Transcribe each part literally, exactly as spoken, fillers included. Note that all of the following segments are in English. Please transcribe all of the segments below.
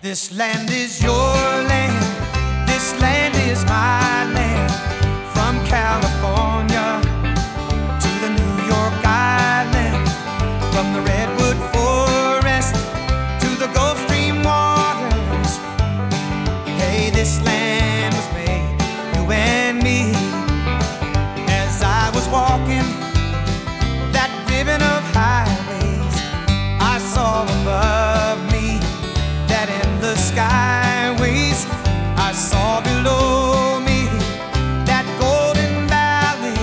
This land is your land, this land is my land. From California to the New York Island, from the Redwood Forest to the Gulf Stream waters. Hey, this land was made for you and me. As I was walking that ribbon of highways, I saw above me that endless skyways. I saw below me that golden valley.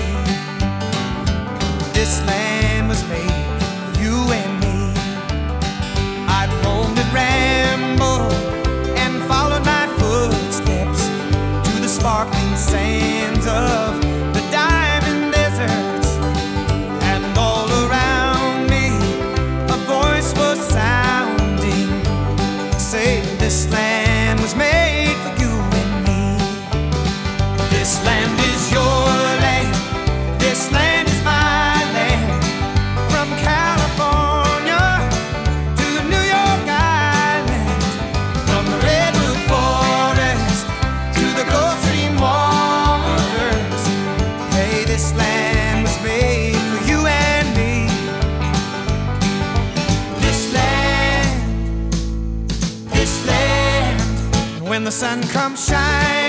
This land was made for you and me. I've roamed and rambled and followed my footsteps to the sparkling sands of the diamond deserts. And all around me a voice was sounding, saying this land was made for you and me. This land is your land, this land is my land. From California to the New York Island, from the Redwood Forest to the Gulf Stream waters. Hey, this land was made for you and me. This land, this land. And when the sun comes shining